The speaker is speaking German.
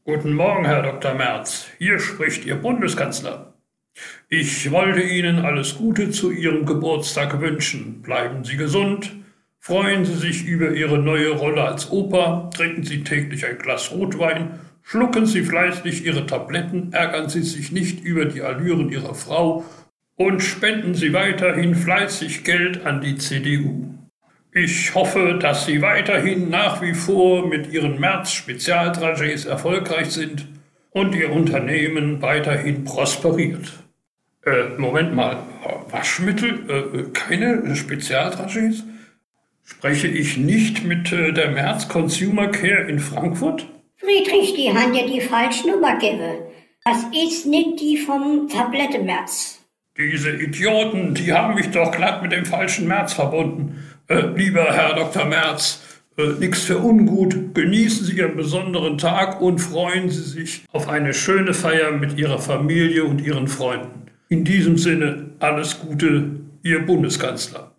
Guten Morgen, Herr Dr. Merz. Hier spricht Ihr Bundeskanzler. Ich wollte Ihnen alles Gute zu Ihrem Geburtstag wünschen. Bleiben Sie gesund, freuen Sie sich über Ihre neue Rolle als Opa, trinken Sie täglich ein Glas Rotwein, schlucken Sie fleißig Ihre Tabletten, ärgern Sie sich nicht über die Allüren Ihrer Frau und spenden Sie weiterhin fleißig Geld an die CDU. Ich hoffe, dass Sie weiterhin nach wie vor mit Ihren Merz-Spezialtrajets erfolgreich sind und Ihr Unternehmen weiterhin prosperiert. Moment mal, Waschmittel? Keine Spezialtrajets? Spreche ich nicht mit der Merz Consumer Care in Frankfurt? Friedrich, die haben dir die falsche Nummer gegeben. Das ist nicht die vom Tablette Merz. Diese Idioten, die haben mich doch glatt mit dem falschen Merz verbunden. Lieber Herr Dr. Merz, nix für ungut. Genießen Sie Ihren besonderen Tag und freuen Sie sich auf eine schöne Feier mit Ihrer Familie und Ihren Freunden. In diesem Sinne, alles Gute, Ihr Bundeskanzler.